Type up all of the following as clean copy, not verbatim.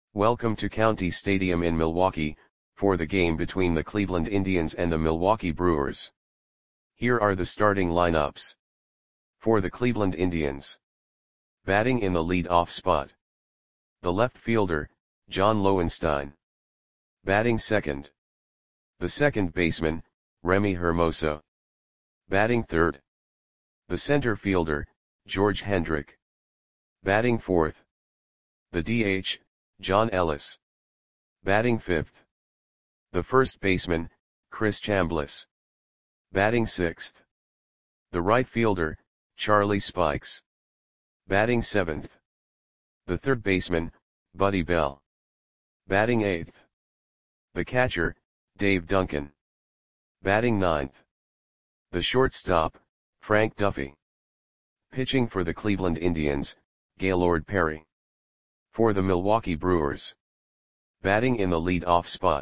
Welcome to County Stadium in Milwaukee, for the game between the Cleveland Indians and the Milwaukee Brewers. Here are the starting lineups. For the Cleveland Indians. Batting in the lead-off spot. The left fielder, John Lowenstein. Batting second. The second baseman, Remy Hermoso. Batting third. The center fielder, George Hendrick. Batting fourth. The DH, John Ellis. Batting fifth. The first baseman, Chris Chambliss. Batting sixth. The right fielder, Charlie Spikes. Batting seventh. The third baseman, Buddy Bell. Batting eighth. The catcher, Dave Duncan. Batting ninth. The shortstop, Frank Duffy. Pitching for the Cleveland Indians, Gaylord Perry. For the Milwaukee Brewers. Batting in the lead-off spot.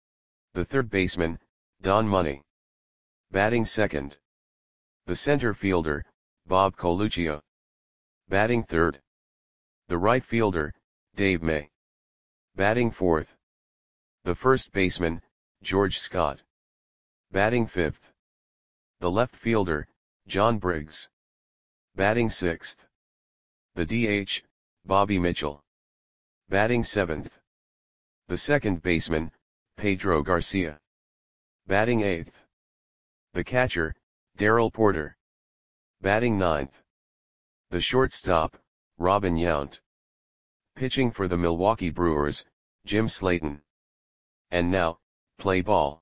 The third baseman, Don Money. Batting second. The center fielder, Bob Coluccio. Batting third. The right fielder, Dave May. Batting fourth. The first baseman, George Scott. Batting fifth. The left fielder, John Briggs. Batting sixth. The DH, Bobby Mitchell. Batting seventh. The second baseman, Pedro Garcia. Batting eighth. The catcher, Darrell Porter. Batting ninth. The shortstop, Robin Yount. Pitching for the Milwaukee Brewers, Jim Slayton. And now, play ball.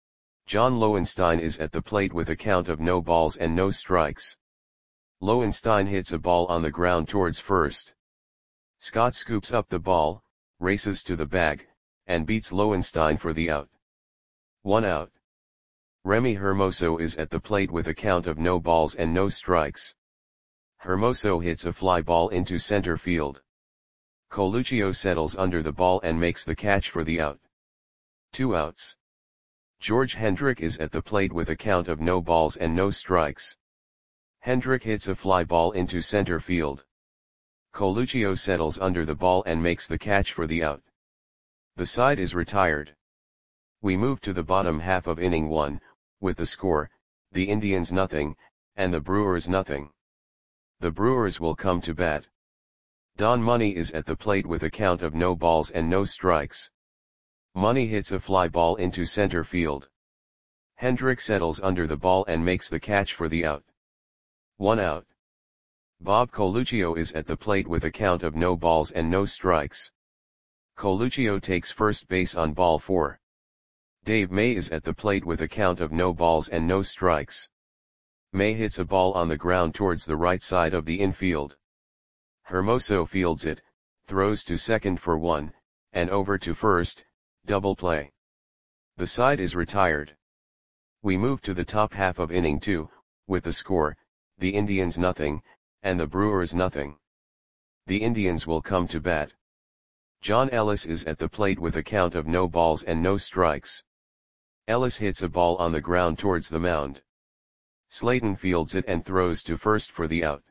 John Lowenstein is at the plate with a count of no balls and no strikes. Lowenstein hits a ball on the ground towards first. Scott scoops up the ball, races to the bag, and beats Lowenstein for the out. 1 out. Remy Hermoso is at the plate with a count of no balls and no strikes. Hermoso hits a fly ball into center field. Coluccio settles under the ball and makes the catch for the out. 2 outs. George Hendrick is at the plate with a count of no balls and no strikes. Hendrick hits a fly ball into center field. Coluccio settles under the ball and makes the catch for the out. The side is retired. We move to the bottom half of inning 1, with the score, the Indians nothing, and the Brewers nothing. The Brewers will come to bat. Don Money is at the plate with a count of no balls and no strikes. Money hits a fly ball into center field. Hendrick settles under the ball and makes the catch for the out. 1 out. Bob Coluccio is at the plate with a count of no balls and no strikes. Coluccio takes first base on ball 4. Dave May is at the plate with a count of no balls and no strikes. May hits a ball on the ground towards the right side of the infield. Hermoso fields it, throws to second for 1, and over to first, double play. The side is retired. We move to the top half of inning 2, with the score, the Indians nothing, and the Brewers nothing. The Indians will come to bat. John Ellis is at the plate with a count of no balls and no strikes. Ellis hits a ball on the ground towards the mound. Slayton fields it and throws to first for the out.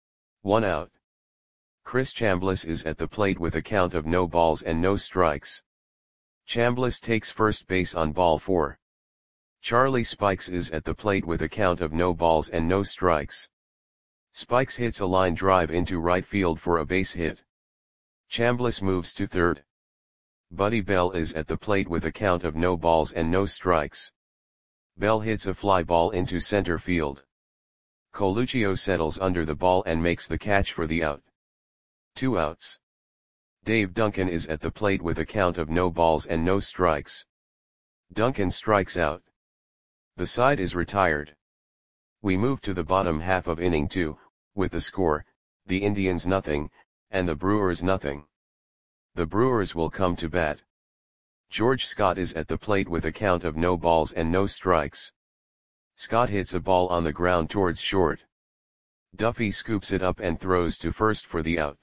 1 out. Chris Chambliss is at the plate with a count of no balls and no strikes. Chambliss takes first base on ball 4. Charlie Spikes is at the plate with a count of no balls and no strikes. Spikes hits a line drive into right field for a base hit. Chambliss moves to third. Buddy Bell is at the plate with a count of no balls and no strikes. Bell hits a fly ball into center field. Coluccio settles under the ball and makes the catch for the out. 2 outs. Dave Duncan is at the plate with a count of no balls and no strikes. Duncan strikes out. The side is retired. We move to the bottom half of inning 2, with the score, the Indians nothing, and the Brewers nothing. The Brewers will come to bat. George Scott is at the plate with a count of no balls and no strikes. Scott hits a ball on the ground towards short. Duffy scoops it up and throws to first for the out.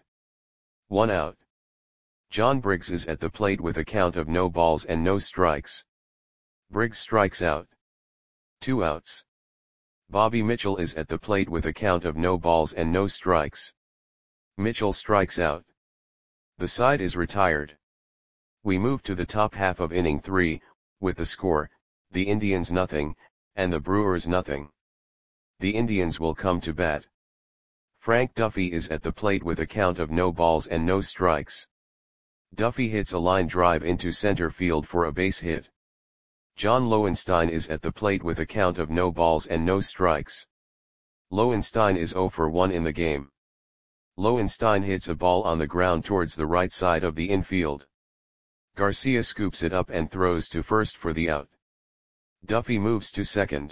1 out. John Briggs is at the plate with a count of no balls and no strikes. Briggs strikes out. 2 outs. Bobby Mitchell is at the plate with a count of no balls and no strikes. Mitchell strikes out. The side is retired. We move to the top half of inning 3, with the score, the Indians nothing, and the Brewers nothing. The Indians will come to bat. Frank Duffy is at the plate with a count of no balls and no strikes. Duffy hits a line drive into center field for a base hit. John Lowenstein is at the plate with a count of no balls and no strikes. Lowenstein is 0 for 1 in the game. Lowenstein hits a ball on the ground towards the right side of the infield. Garcia scoops it up and throws to first for the out. Duffy moves to second.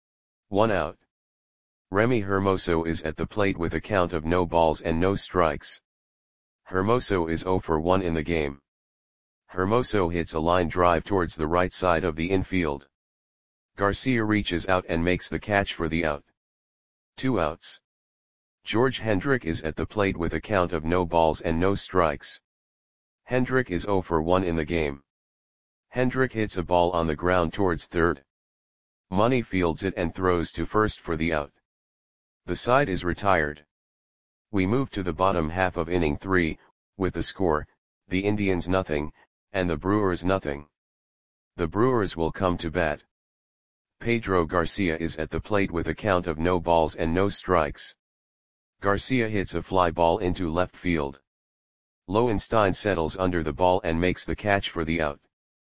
1 out. Remy Hermoso is at the plate with a count of no balls and no strikes. Hermoso is 0 for 1 in the game. Hermoso hits a line drive towards the right side of the infield. Garcia reaches out and makes the catch for the out. 2 outs. George Hendrick is at the plate with a count of no balls and no strikes. Hendrick is 0 for 1 in the game. Hendrick hits a ball on the ground towards third. Money fields it and throws to first for the out. The side is retired. We move to the bottom half of inning 3, with the score, the Indians nothing, and the Brewers nothing. The Brewers will come to bat. Pedro Garcia is at the plate with a count of no balls and no strikes. Garcia hits a fly ball into left field. Lowenstein settles under the ball and makes the catch for the out.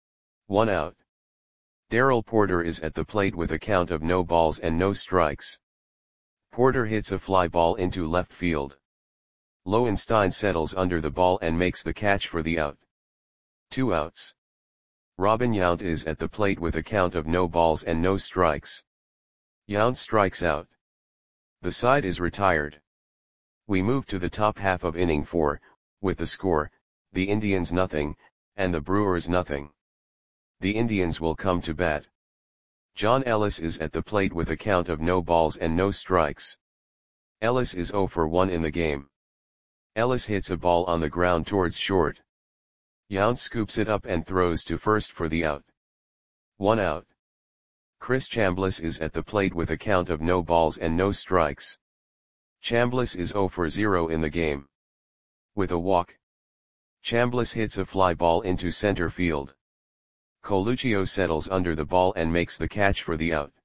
1 out. Darrell Porter is at the plate with a count of no balls and no strikes. Porter hits a fly ball into left field. Lowenstein settles under the ball and makes the catch for the out. 2 outs. Robin Yount is at the plate with a count of no balls and no strikes. Yount strikes out. The side is retired. We move to the top half of inning 4, with the score, the Indians nothing, and the Brewers nothing. The Indians will come to bat. John Ellis is at the plate with a count of no balls and no strikes. Ellis is 0 for 1 in the game. Ellis hits a ball on the ground towards short. Yount scoops it up and throws to first for the out. 1 out. Chris Chambliss is at the plate with a count of no balls and no strikes. Chambliss is 0 for 0 in the game. With a walk, Chambliss hits a fly ball into center field. Coluccio settles under the ball and makes the catch for the out.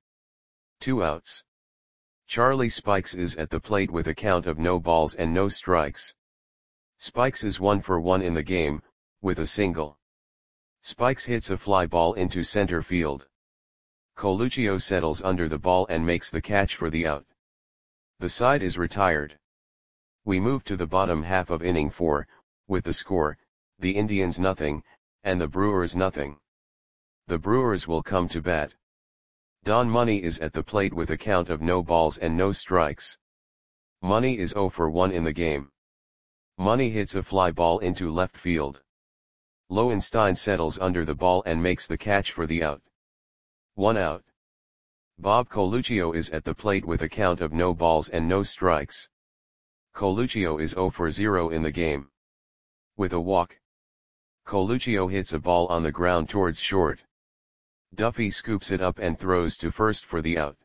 2 outs. Charlie Spikes is at the plate with a count of no balls and no strikes. Spikes is 1 for 1 in the game, with a single. Spikes hits a fly ball into center field. Coluccio settles under the ball and makes the catch for the out. The side is retired. We move to the bottom half of inning 4, with the score, the Indians nothing, and the Brewers nothing. The Brewers will come to bat. Don Money is at the plate with a count of no balls and no strikes. Money is 0 for 1 in the game. Money hits a fly ball into left field. Lowenstein settles under the ball and makes the catch for the out. 1 out. Bob Coluccio is at the plate with a count of no balls and no strikes. Coluccio is 0 for 0 in the game. With a walk, Coluccio hits a ball on the ground towards short. Duffy scoops it up and throws to first for the out.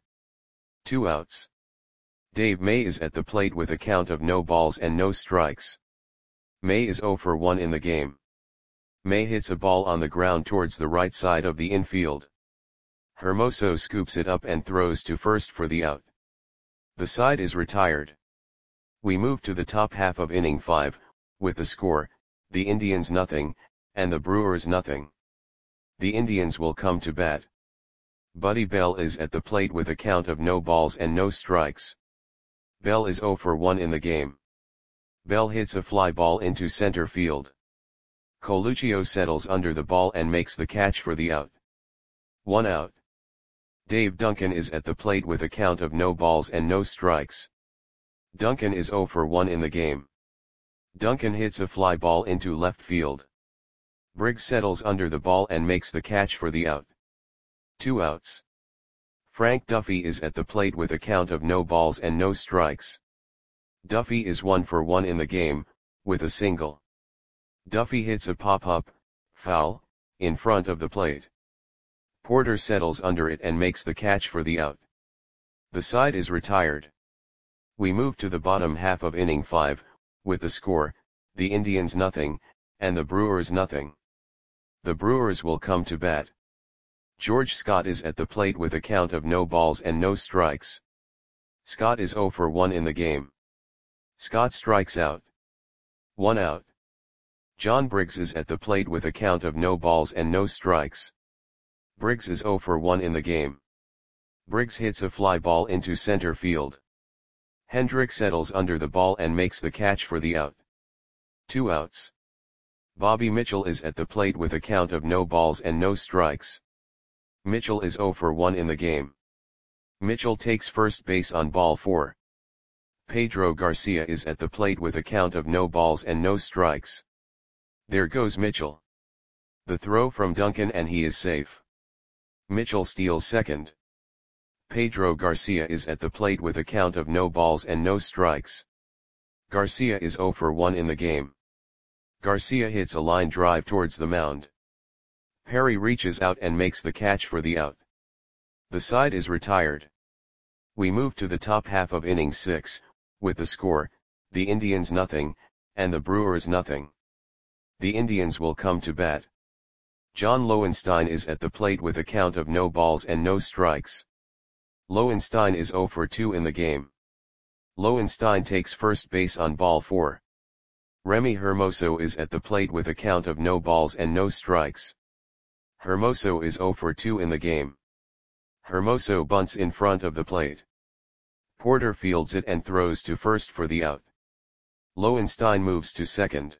2 outs. Dave May is at the plate with a count of no balls and no strikes. May is 0 for 1 in the game. May hits a ball on the ground towards the right side of the infield. Hermoso scoops it up and throws to first for the out. The side is retired. We move to the top half of inning 5, with the score, the Indians nothing, and the Brewers nothing. The Indians will come to bat. Buddy Bell is at the plate with a count of no balls and no strikes. Bell is 0 for 1 in the game. Bell hits a fly ball into center field. Coluccio settles under the ball and makes the catch for the out. 1 out. Dave Duncan is at the plate with a count of no balls and no strikes. Duncan is 0 for 1 in the game. Duncan hits a fly ball into left field. Briggs settles under the ball and makes the catch for the out. 2 outs. Frank Duffy is at the plate with a count of no balls and no strikes. Duffy is 1 for 1 in the game, with a single. Duffy hits a pop-up, foul, in front of the plate. Porter settles under it and makes the catch for the out. The side is retired. We move to the bottom half of inning 5, with the score, the Indians nothing, and the Brewers nothing. The Brewers will come to bat. George Scott is at the plate with a count of no balls and no strikes. Scott is 0 for 1 in the game. Scott strikes out. 1 out. John Briggs is at the plate with a count of no balls and no strikes. Briggs is 0 for 1 in the game. Briggs hits a fly ball into center field. Hendrick settles under the ball and makes the catch for the out. 2 outs. Bobby Mitchell is at the plate with a count of no balls and no strikes. Mitchell is 0 for 1 in the game. Mitchell takes first base on ball 4. Pedro Garcia is at the plate with a count of no balls and no strikes. There goes Mitchell. The throw from Duncan and he is safe. Mitchell steals second. Pedro Garcia is at the plate with a count of no balls and no strikes. Garcia is 0 for 1 in the game. Garcia hits a line drive towards the mound. Perry reaches out and makes the catch for the out. The side is retired. We move to the top half of inning 6, with the score, the Indians nothing, and the Brewers nothing. The Indians will come to bat. John Lowenstein is at the plate with a count of no balls and no strikes. Lowenstein is 0 for 2 in the game. Lowenstein takes first base on ball 4. Remy Hermoso is at the plate with a count of no balls and no strikes. Hermoso is 0 for 2 in the game. Hermoso bunts in front of the plate. Porter fields it and throws to first for the out. Lowenstein moves to second.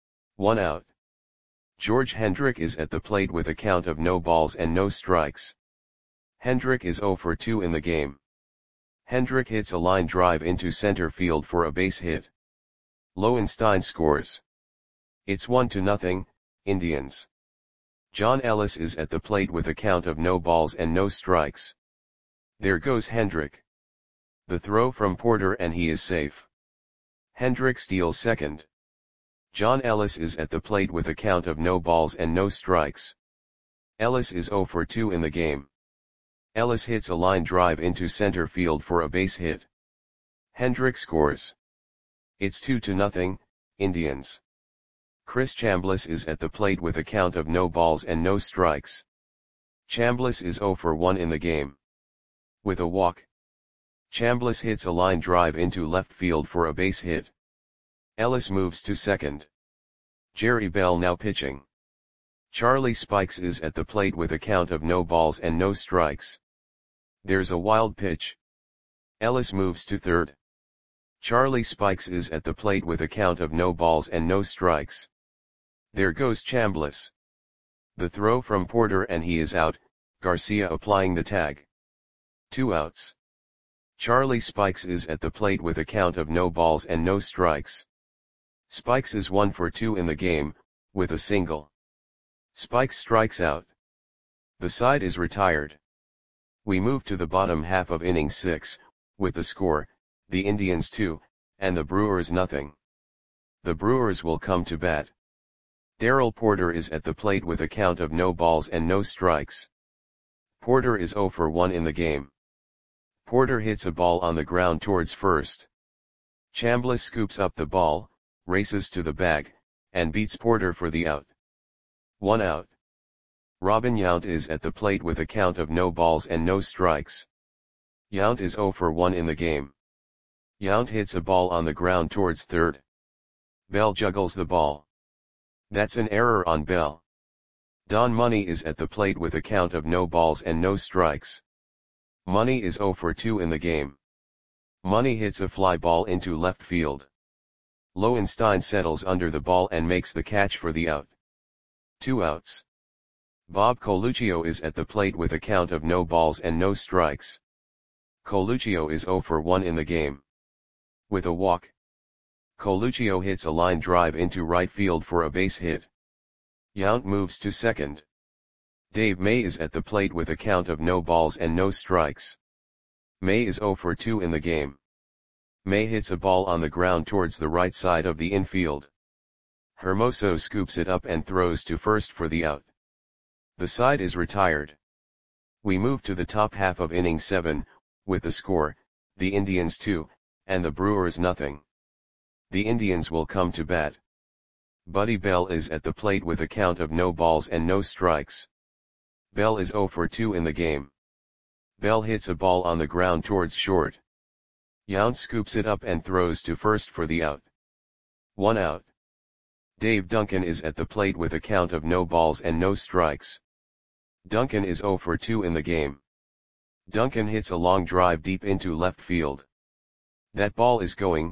1 out. George Hendrick is at the plate with a count of no balls and no strikes. Hendrick is 0 for 2 in the game. Hendrick hits a line drive into center field for a base hit. Lowenstein scores. It's 1-0, Indians. John Ellis is at the plate with a count of no balls and no strikes. There goes Hendrick. The throw from Porter and he is safe. Hendrick steals second. John Ellis is at the plate with a count of no balls and no strikes. Ellis is 0 for 2 in the game. Ellis hits a line drive into center field for a base hit. Hendrick scores. It's 2-0, Indians. Chris Chambliss is at the plate with a count of no balls and no strikes. Chambliss is 0 for 1 in the game. With a walk. Chambliss hits a line drive into left field for a base hit. Ellis moves to second. Jerry Bell now pitching. Charlie Spikes is at the plate with a count of no balls and no strikes. There's a wild pitch. Ellis moves to third. Charlie Spikes is at the plate with a count of no balls and no strikes. There goes Chambliss. The throw from Porter and he is out, Garcia applying the tag. 2 outs. Charlie Spikes is at the plate with a count of no balls and no strikes. Spikes is 1 for 2 in the game, with a single. Spikes strikes out. The side is retired. We move to the bottom half of inning 6, with the score, the Indians 2, and the Brewers nothing. The Brewers will come to bat. Darrell Porter is at the plate with a count of no balls and no strikes. Porter is 0 for 1 in the game. Porter hits a ball on the ground towards first. Chambliss scoops up the ball, races to the bag, and beats Porter for the out. 1 out. Robin Yount is at the plate with a count of no balls and no strikes. Yount is 0 for 1 in the game. Yount hits a ball on the ground towards third. Bell juggles the ball. That's an error on Bell. Don Money is at the plate with a count of no balls and no strikes. Money is 0 for 2 in the game. Money hits a fly ball into left field. Lowenstein settles under the ball and makes the catch for the out. 2 outs. Bob Coluccio is at the plate with a count of no balls and no strikes. Coluccio is 0 for 1 in the game. With a walk. Coluccio hits a line drive into right field for a base hit. Yount moves to second. Dave May is at the plate with a count of no balls and no strikes. May is 0 for 2 in the game. May hits a ball on the ground towards the right side of the infield. Hermoso scoops it up and throws to first for the out. The side is retired. We move to the top half of inning 7, with the score, the Indians 2, and the Brewers nothing. The Indians will come to bat. Buddy Bell is at the plate with a count of no balls and no strikes. Bell is 0 for 2 in the game. Bell hits a ball on the ground towards short. Yount scoops it up and throws to first for the out. 1 out. Dave Duncan is at the plate with a count of no balls and no strikes. Duncan is 0 for 2 in the game. Duncan hits a long drive deep into left field. That ball is gone.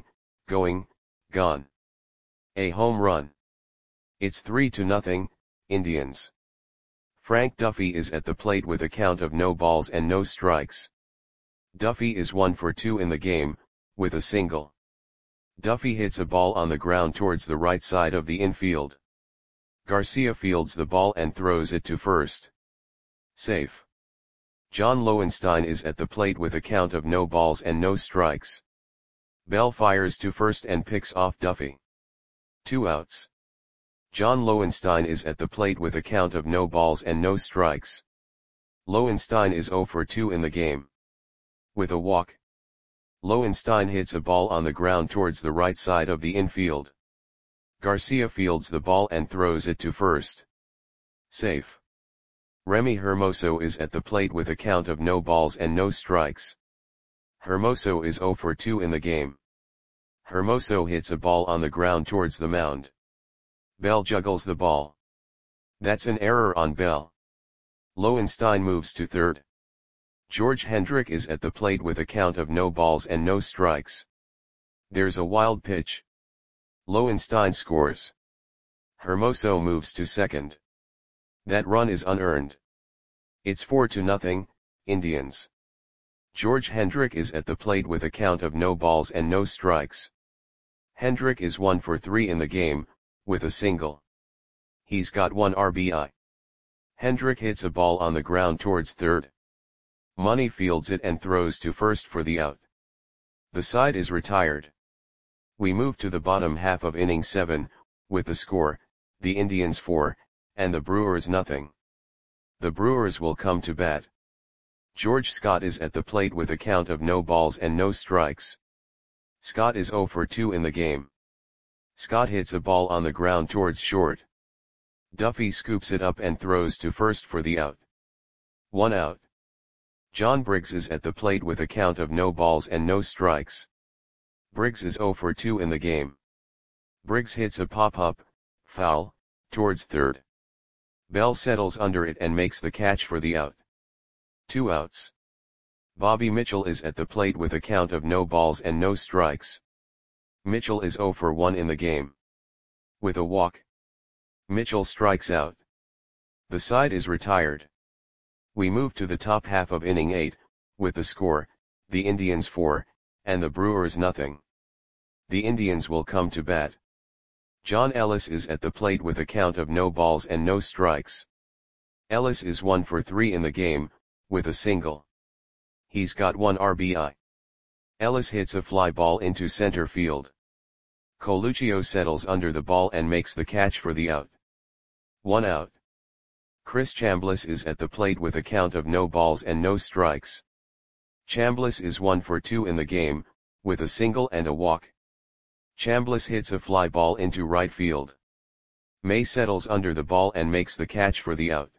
A home run. It's 3-0, Indians. Frank Duffy is at the plate with a count of no balls and no strikes. Duffy is 1 for 2 in the game, with a single. Duffy hits a ball on the ground towards the right side of the infield. Garcia fields the ball and throws it to first. Safe. John Lowenstein is at the plate with a count of no balls and no strikes. Bell fires to first and picks off Duffy. 2 outs. John Lowenstein is at the plate with a count of no balls and no strikes. Lowenstein is 0 for 2 in the game. With a walk. Lowenstein hits a ball on the ground towards the right side of the infield. Garcia fields the ball and throws it to first. Safe. Remy Hermoso is at the plate with a count of no balls and no strikes. Hermoso is 0 for 2 in the game. Hermoso hits a ball on the ground towards the mound. Bell juggles the ball. That's an error on Bell. Lowenstein moves to third. George Hendrick is at the plate with a count of no balls and no strikes. There's a wild pitch. Lowenstein scores. Hermoso moves to second. That run is unearned. It's 4-0, Indians. George Hendrick is at the plate with a count of no balls and no strikes. Hendrick is 1 for 3 in the game, with a single. He's got 1 RBI. Hendrick hits a ball on the ground towards third. Money fields it and throws to first for the out. The side is retired. We move to the bottom half of inning 7, with the score, the Indians 4, and the Brewers nothing. The Brewers will come to bat. George Scott is at the plate with a count of no balls and no strikes. Scott is 0 for 2 in the game. Scott hits a ball on the ground towards short. Duffy scoops it up and throws to first for the out. 1 out. John Briggs is at the plate with a count of no balls and no strikes. Briggs is 0 for 2 in the game. Briggs hits a pop-up, foul, towards third. Bell settles under it and makes the catch for the out. 2 outs. Bobby Mitchell is at the plate with a count of no balls and no strikes. Mitchell is 0 for 1 in the game. With a walk. Mitchell strikes out. The side is retired. We move to the top half of inning 8, with the score, the Indians 4, and the Brewers nothing. The Indians will come to bat. John Ellis is at the plate with a count of no balls and no strikes. Ellis is 1 for 3 in the game, with a single. He's got 1 RBI. Ellis hits a fly ball into center field. Coluccio settles under the ball and makes the catch for the out. 1 out. Chris Chambliss is at the plate with a count of no balls and no strikes. Chambliss is 1 for 2 in the game, with a single and a walk. Chambliss hits a fly ball into right field. May settles under the ball and makes the catch for the out.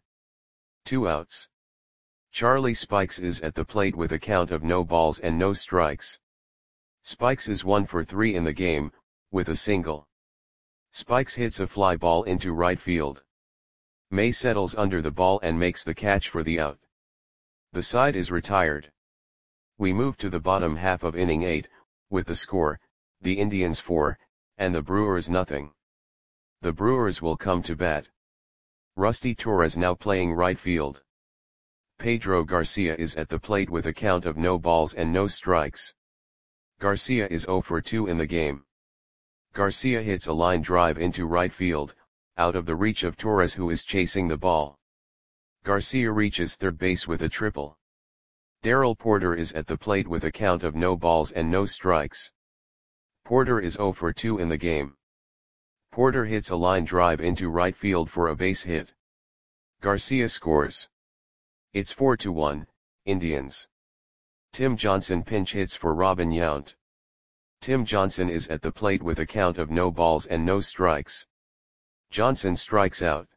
2 outs. Charlie Spikes is at the plate with a count of no balls and no strikes. Spikes is 1 for 3 in the game, with a single. Spikes hits a fly ball into right field. May settles under the ball and makes the catch for the out. The side is retired. We move to the bottom half of inning 8, with the score, the Indians 4, and the Brewers nothing. The Brewers will come to bat. Rusty Torres now playing right field. Pedro Garcia is at the plate with a count of no balls and no strikes. Garcia is 0 for 2 in the game. Garcia hits a line drive into right field, out of the reach of Torres who is chasing the ball. Garcia reaches third base with a triple. Darrell Porter is at the plate with a count of no balls and no strikes. Porter is 0 for 2 in the game. Porter hits a line drive into right field for a base hit. Garcia scores. It's 4-1, Indians. Tim Johnson pinch hits for Robin Yount. Tim Johnson is at the plate with a count of no balls and no strikes. Johnson strikes out.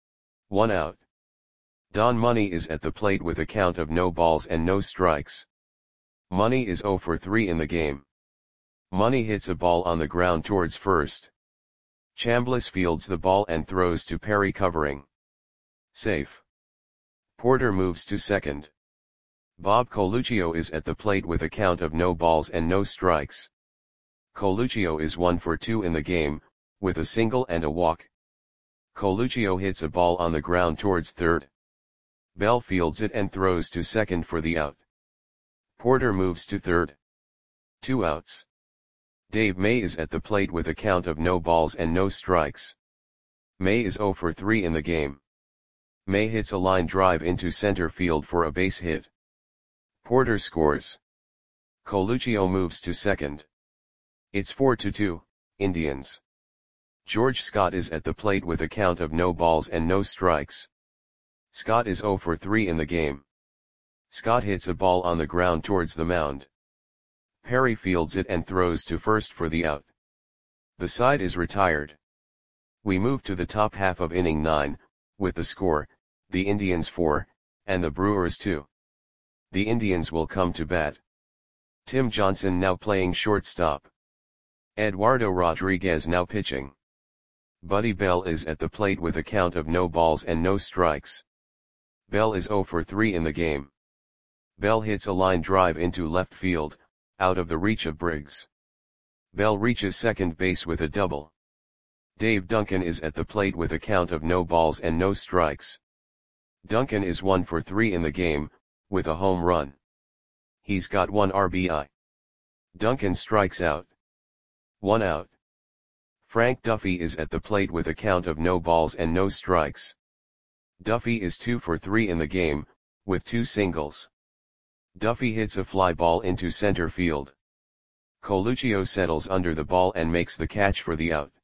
1 out. Don Money is at the plate with a count of no balls and no strikes. Money is 0 for 3 in the game. Money hits a ball on the ground towards first. Chambliss fields the ball and throws to Perry covering. Safe. Porter moves to second. Bob Coluccio is at the plate with a count of no balls and no strikes. Coluccio is 1 for 2 in the game, with a single and a walk. Coluccio hits a ball on the ground towards third. Bell fields it and throws to second for the out. Porter moves to third. 2 outs. Dave May is at the plate with a count of no balls and no strikes. May is 0 for 3 in the game. May hits a line drive into center field for a base hit. Porter scores. Coluccio moves to second. It's 4-2, Indians. George Scott is at the plate with a count of no balls and no strikes. Scott is 0 for 3 in the game. Scott hits a ball on the ground towards the mound. Perry fields it and throws to first for the out. The side is retired. We move to the top half of inning 9, with the score, the Indians 4, and the Brewers 2. The Indians will come to bat. Tim Johnson now playing shortstop. Eduardo Rodriguez now pitching. Buddy Bell is at the plate with a count of no balls and no strikes. Bell is 0 for 3 in the game. Bell hits a line drive into left field, out of the reach of Briggs. Bell reaches second base with a double. Dave Duncan is at the plate with a count of no balls and no strikes. Duncan is 1 for 3 in the game, with a home run. He's got 1 RBI. Duncan strikes out. 1 out. Frank Duffy is at the plate with a count of no balls and no strikes. Duffy is 2 for 3 in the game, with 2 singles. Duffy hits a fly ball into center field. Coluccio settles under the ball and makes the catch for the out.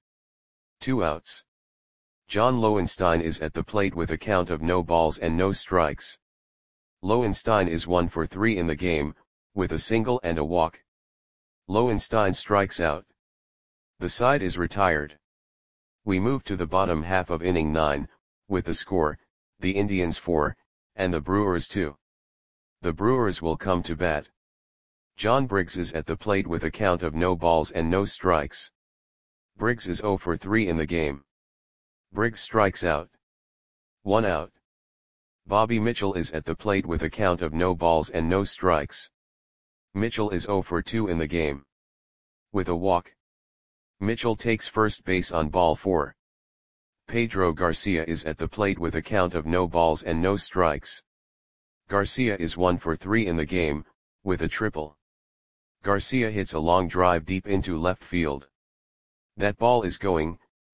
2 outs. John Lowenstein is at the plate with a count of no balls and no strikes. Lowenstein is 1 for 3 in the game, with a single and a walk. Lowenstein strikes out. The side is retired. We move to the bottom half of inning 9, with the score, the Indians 4, and the Brewers 2. The Brewers will come to bat. John Briggs is at the plate with a count of no balls and no strikes. Briggs is 0 for 3 in the game. Briggs strikes out. 1 out. Bobby Mitchell is at the plate with a count of no balls and no strikes. Mitchell is 0 for 2 in the game. With a walk. Mitchell takes first base on ball 4. Pedro Garcia is at the plate with a count of no balls and no strikes. Garcia is 1 for 3 in the game, with a triple. Garcia hits a long drive deep into left field. That ball is gone.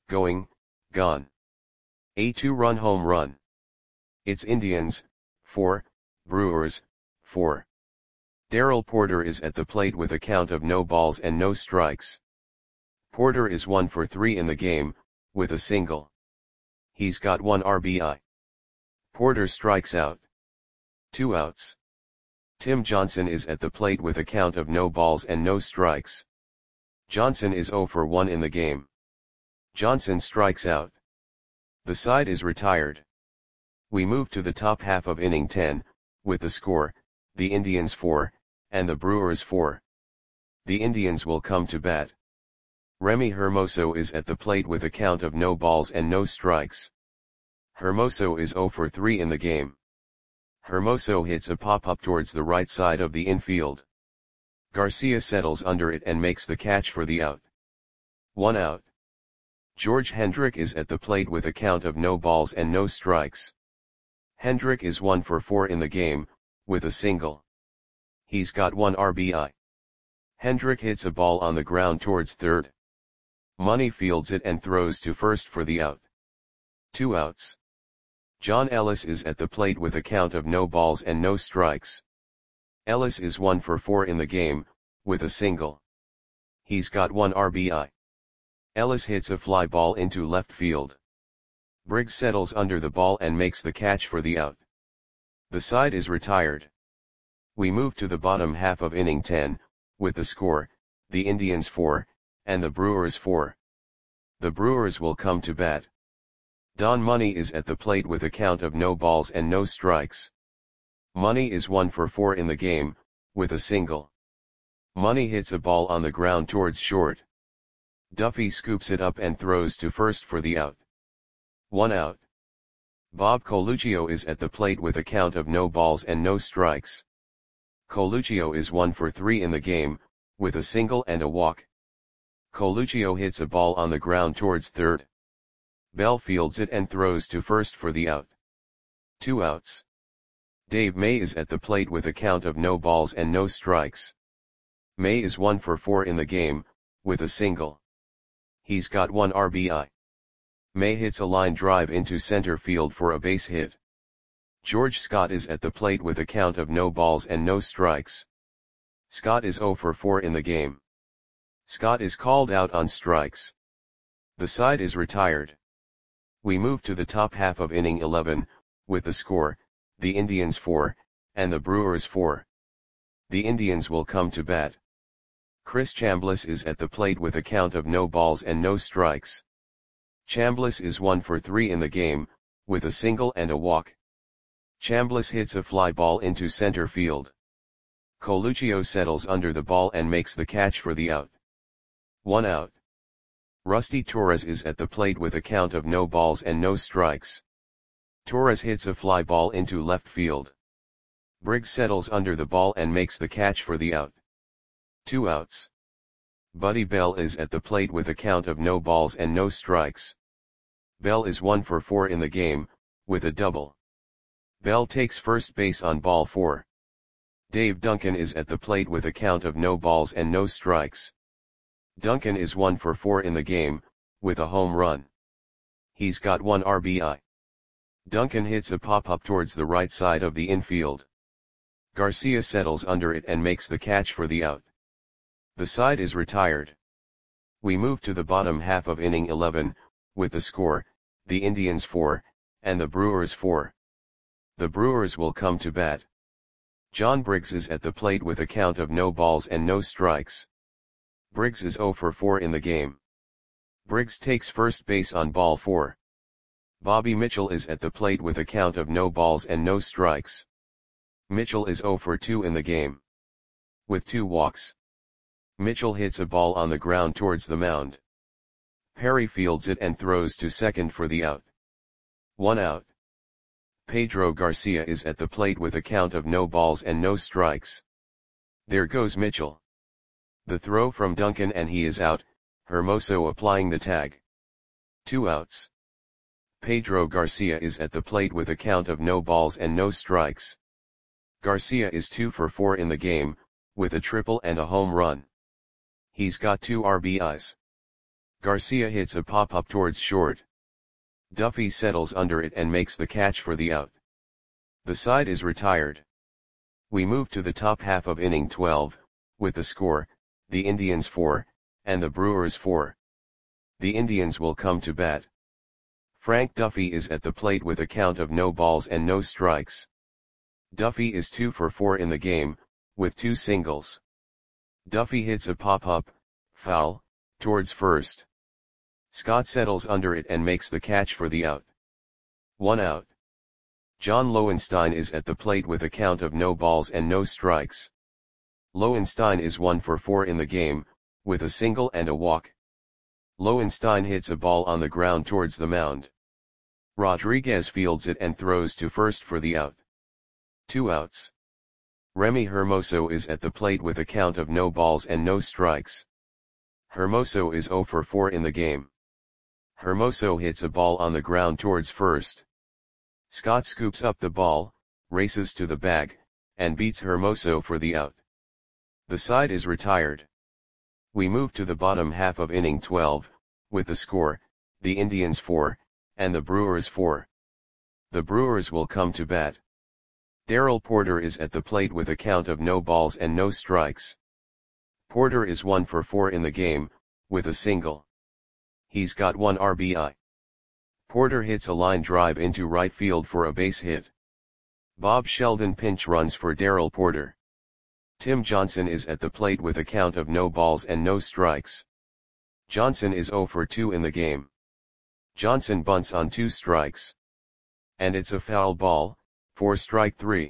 A 2-run home run. It's Indians, 4, Brewers, 4. Darrell Porter is at the plate with a count of no balls and no strikes. Porter is 1 for 3 in the game, with a single. He's got 1 RBI. Porter strikes out. 2 outs. Tim Johnson is at the plate with a count of no balls and no strikes. Johnson is 0 for 1 in the game. Johnson strikes out. The side is retired. We move to the top half of inning 10, with the score, the Indians 4, and the Brewers 4. The Indians will come to bat. Remy Hermoso is at the plate with a count of no balls and no strikes. Hermoso is 0 for 3 in the game. Hermoso hits a pop-up towards the right side of the infield. Garcia settles under it and makes the catch for the out. 1 out. George Hendrick is at the plate with a count of no balls and no strikes. Hendrick is 1 for 4 in the game, with a single. He's got 1 RBI. Hendrick hits a ball on the ground towards third. Money fields it and throws to first for the out. 2 outs. John Ellis is at the plate with a count of no balls and no strikes. Ellis is 1 for 4 in the game, with a single. He's got 1 RBI. Ellis hits a fly ball into left field. Briggs settles under the ball and makes the catch for the out. The side is retired. We move to the bottom half of inning 10, with the score, the Indians 4, and the Brewers 4. The Brewers will come to bat. Don Money is at the plate with a count of no balls and no strikes. Money is 1 for 4 in the game, with a single. Money hits a ball on the ground towards short. Duffy scoops it up and throws to first for the out. 1 out. Bob Coluccio is at the plate with a count of no balls and no strikes. Coluccio is 1 for 3 in the game, with a single and a walk. Coluccio hits a ball on the ground towards third. Bell fields it and throws to first for the out. 2 outs. Dave May is at the plate with a count of no balls and no strikes. May is 1 for 4 in the game, with a single. He's got 1 RBI. May hits a line drive into center field for a base hit. George Scott is at the plate with a count of no balls and no strikes. Scott is 0 for 4 in the game. Scott is called out on strikes. The side is retired. We move to the top half of inning 11, with the score, the Indians 4, and the Brewers 4. The Indians will come to bat. Chris Chambliss is at the plate with a count of no balls and no strikes. Chambliss is 1 for 3 in the game, with a single and a walk. Chambliss hits a fly ball into center field. Coluccio settles under the ball and makes the catch for the out. 1 out. Rusty Torres is at the plate with a count of no balls and no strikes. Torres hits a fly ball into left field. Briggs settles under the ball and makes the catch for the out. 2 outs. Buddy Bell is at the plate with a count of no balls and no strikes. Bell is 1 for 4 in the game, with a double. Bell takes first base on ball 4. Dave Duncan is at the plate with a count of no balls and no strikes. Duncan is 1 for 4 in the game, with a home run. He's got 1 RBI. Duncan hits a pop-up towards the right side of the infield. Garcia settles under it and makes the catch for the out. The side is retired. We move to the bottom half of inning 11, with the score, the Indians 4, and the Brewers 4. The Brewers will come to bat. John Briggs is at the plate with a count of no balls and no strikes. Briggs is 0 for 4 in the game. Briggs takes first base on ball 4. Bobby Mitchell is at the plate with a count of no balls and no strikes. Mitchell is 0 for 2 in the game. With 2 walks. Mitchell hits a ball on the ground towards the mound. Perry fields it and throws to second for the out. 1 out. Pedro Garcia is at the plate with a count of no balls and no strikes. There goes Mitchell. The throw from Duncan and he is out, Hermoso applying the tag. 2 outs. Pedro Garcia is at the plate with a count of no balls and no strikes. Garcia is 2 for 4 in the game, with a triple and a home run. He's got 2 RBIs. Garcia hits a pop-up towards short. Duffy settles under it and makes the catch for the out. The side is retired. We move to the top half of inning 12, with the score, the Indians 4, and the Brewers 4. The Indians will come to bat. Frank Duffy is at the plate with a count of no balls and no strikes. Duffy is 2 for 4 in the game, with 2 singles. Duffy hits a pop-up, foul, towards first. Scott settles under it and makes the catch for the out. 1 out. John Lowenstein is at the plate with a count of no balls and no strikes. Lowenstein is 1 for 4 in the game, with a single and a walk. Lowenstein hits a ball on the ground towards the mound. Rodriguez fields it and throws to first for the out. 2 outs. Remy Hermoso is at the plate with a count of no balls and no strikes. Hermoso is 0 for 4 in the game. Hermoso hits a ball on the ground towards first. Scott scoops up the ball, races to the bag, and beats Hermoso for the out. The side is retired. We move to the bottom half of inning 12, with the score, the Indians 4, and the Brewers 4. The Brewers will come to bat. Darrell Porter is at the plate with a count of no balls and no strikes. Porter is 1 for 4 in the game, with a single. He's got 1 RBI. Porter hits a line drive into right field for a base hit. Bob Sheldon pinch runs for Darrell Porter. Tim Johnson is at the plate with a count of no balls and no strikes. Johnson is 0 for 2 in the game. Johnson bunts on 2 strikes. And it's a foul ball, for strike 3.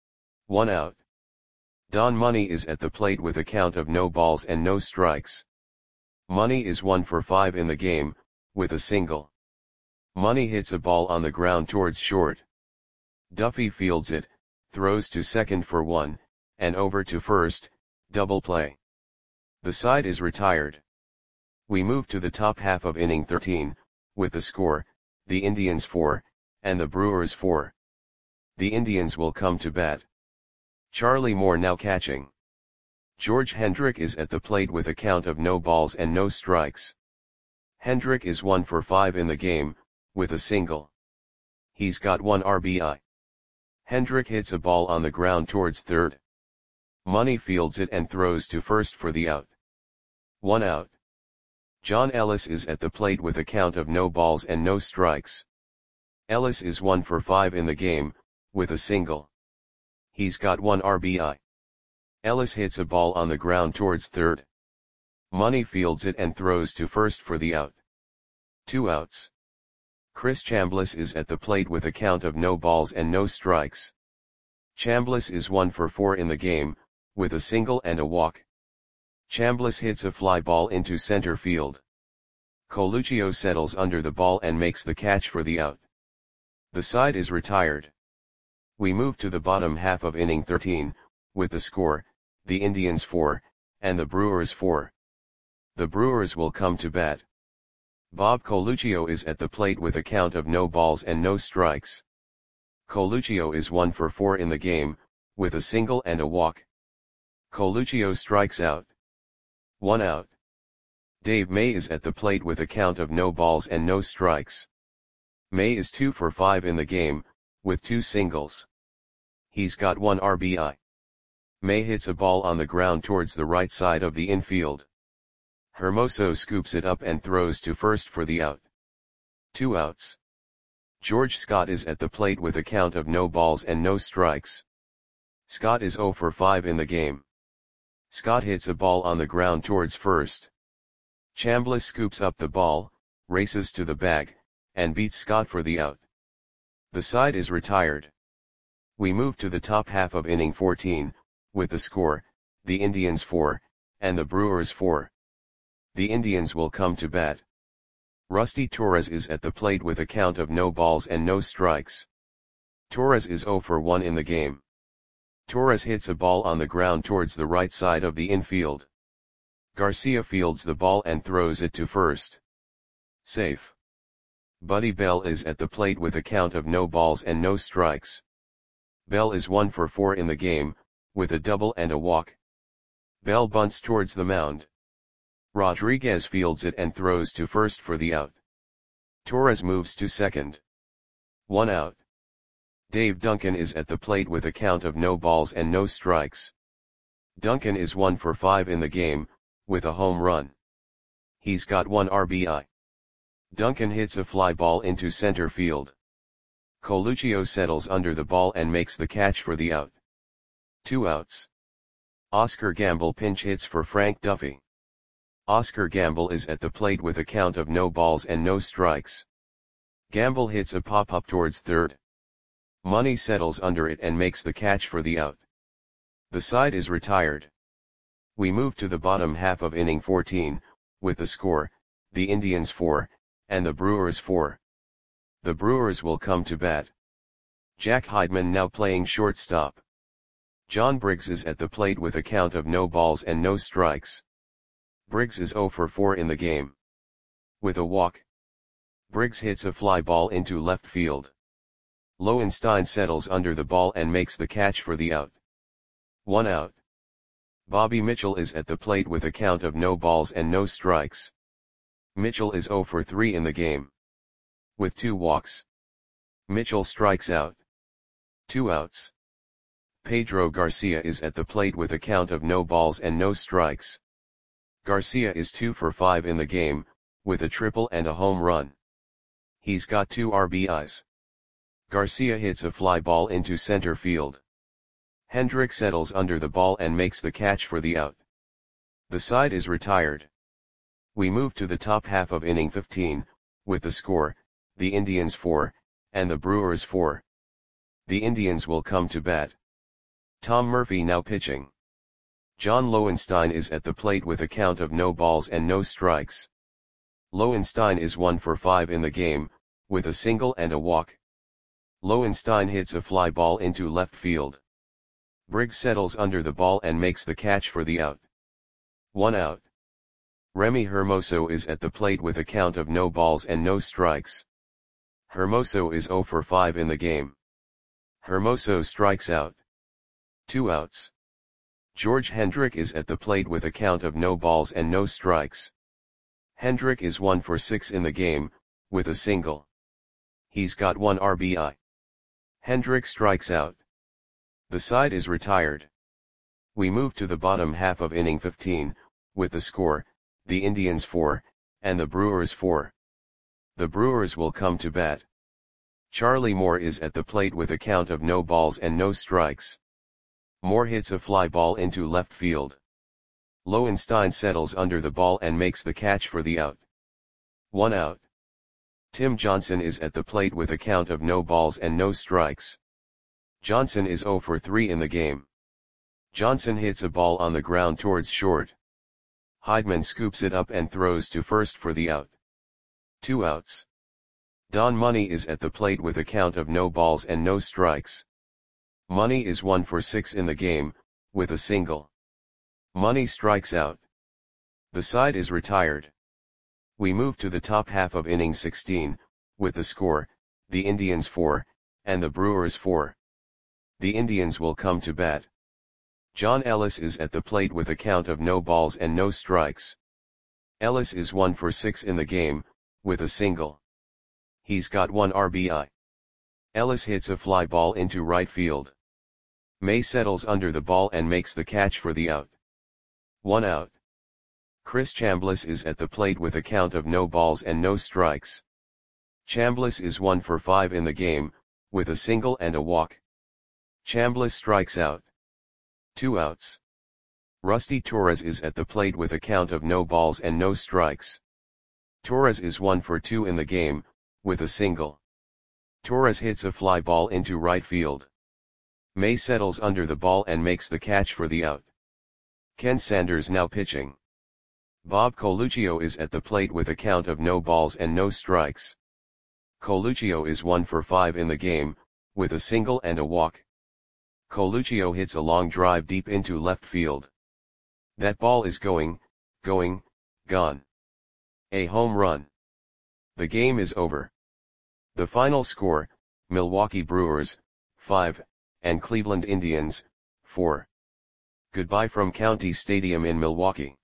1 out. Don Money is at the plate with a count of no balls and no strikes. Money is 1 for 5 in the game, with a single. Money hits a ball on the ground towards short. Duffy fields it, throws to second for 1, and over to first, double play. The side is retired. We move to the top half of inning 13, with the score, the Indians 4, and the Brewers 4. The Indians will come to bat. Charlie Moore now catching. George Hendrick is at the plate with a count of no balls and no strikes. Hendrick is 1 for 5 in the game, with a single. He's got 1 RBI. Hendrick hits a ball on the ground towards third. Money fields it and throws to first for the out. 1 out. John Ellis is at the plate with a count of no balls and no strikes. Ellis is 1 for 5 in the game, with a single. He's got 1 RBI. Ellis hits a ball on the ground towards third. Money fields it and throws to first for the out. 2 outs. Chris Chambliss is at the plate with a count of no balls and no strikes. Chambliss is 1 for 4 in the game, with a single and a walk. Chambliss hits a fly ball into center field. Coluccio settles under the ball and makes the catch for the out. The side is retired. We move to the bottom half of inning 13, with the score, the Indians 4, and the Brewers 4. The Brewers will come to bat. Bob Coluccio is at the plate with a count of no balls and no strikes. Coluccio is 1 for 4 in the game, with a single and a walk. Coluccio strikes out. 1 out. Dave May is at the plate with a count of no balls and no strikes. May is 2 for 5 in the game, with 2 singles. He's got 1 RBI. May hits a ball on the ground towards the right side of the infield. Hermoso scoops it up and throws to first for the out. 2 outs. George Scott is at the plate with a count of no balls and no strikes. Scott is 0 for 5 in the game. Scott hits a ball on the ground towards first. Chambliss scoops up the ball, races to the bag, and beats Scott for the out. The side is retired. We move to the top half of inning 14, with the score, the Indians 4, and the Brewers 4. The Indians will come to bat. Rusty Torres is at the plate with a count of no balls and no strikes. Torres is 0 for 1 in the game. Torres hits a ball on the ground towards the right side of the infield. Garcia fields the ball and throws it to first. Safe. Buddy Bell is at the plate with a count of no balls and no strikes. Bell is 1 for 4 in the game, with a double and a walk. Bell bunts towards the mound. Rodriguez fields it and throws to first for the out. Torres moves to second. 1 out. Dave Duncan is at the plate with a count of no balls and no strikes. Duncan is 1 for 5 in the game, with a home run. He's got 1 RBI. Duncan hits a fly ball into center field. Coluccio settles under the ball and makes the catch for the out. 2 outs. Oscar Gamble pinch hits for Frank Duffy. Oscar Gamble is at the plate with a count of no balls and no strikes. Gamble hits a pop-up towards third. Money settles under it and makes the catch for the out. The side is retired. We move to the bottom half of inning 14, with the score, the Indians 4, and the Brewers 4. The Brewers will come to bat. Jack Heidman now playing shortstop. John Briggs is at the plate with a count of no balls and no strikes. Briggs is 0 for 4 in the game. With a walk. Briggs hits a fly ball into left field. Lowenstein settles under the ball and makes the catch for the out. 1 out. Bobby Mitchell is at the plate with a count of no balls and no strikes. Mitchell is 0 for 3 in the game. With 2 walks. Mitchell strikes out. 2 outs. Pedro Garcia is at the plate with a count of no balls and no strikes. Garcia is 2 for 5 in the game, with a triple and a home run. He's got 2 RBIs. Garcia hits a fly ball into center field. Hendrick settles under the ball and makes the catch for the out. The side is retired. We move to the top half of inning 15, with the score, the Indians 4, and the Brewers 4. The Indians will come to bat. Tom Murphy now pitching. John Lowenstein is at the plate with a count of no balls and no strikes. Lowenstein is 1 for 5 in the game, with a single and a walk. Lowenstein hits a fly ball into left field. Briggs settles under the ball and makes the catch for the out. 1 out. Remy Hermoso is at the plate with a count of no balls and no strikes. Hermoso is 0 for 5 in the game. Hermoso strikes out. 2 outs. George Hendrick is at the plate with a count of no balls and no strikes. Hendrick is 1 for 6 in the game, with a single. He's got 1 RBI. Hendrick strikes out. The side is retired. We move to the bottom half of inning 15, with the score, the Indians 4, and the Brewers 4. The Brewers will come to bat. Charlie Moore is at the plate with a count of no balls and no strikes. Moore hits a fly ball into left field. Lowenstein settles under the ball and makes the catch for the out. 1 out. Tim Johnson is at the plate with a count of no balls and no strikes. Johnson is 0 for 3 in the game. Johnson hits a ball on the ground towards short. Heidman scoops it up and throws to first for the out. 2 outs. Don Money is at the plate with a count of no balls and no strikes. Money is 1 for 6 in the game, with a single. Money strikes out. The side is retired. We move to the top half of inning 16, with the score, the Indians 4, and the Brewers 4. The Indians will come to bat. John Ellis is at the plate with a count of no balls and no strikes. Ellis is 1 for 6 in the game, with a single. He's got 1 RBI. Ellis hits a fly ball into right field. May settles under the ball and makes the catch for the out. 1 out. Chris Chambliss is at the plate with a count of no balls and no strikes. Chambliss is 1 for 5 in the game, with a single and a walk. Chambliss strikes out. 2 outs. Rusty Torres is at the plate with a count of no balls and no strikes. Torres is 1 for 2 in the game, with a single. Torres hits a fly ball into right field. May settles under the ball and makes the catch for the out. Ken Sanders now pitching. Bob Coluccio is at the plate with a count of no balls and no strikes. Coluccio is 1 for 5 in the game, with a single and a walk. Coluccio hits a long drive deep into left field. That ball is gone. A home run. The game is over. The final score, Milwaukee Brewers, 5, and Cleveland Indians, 4. Goodbye from County Stadium in Milwaukee.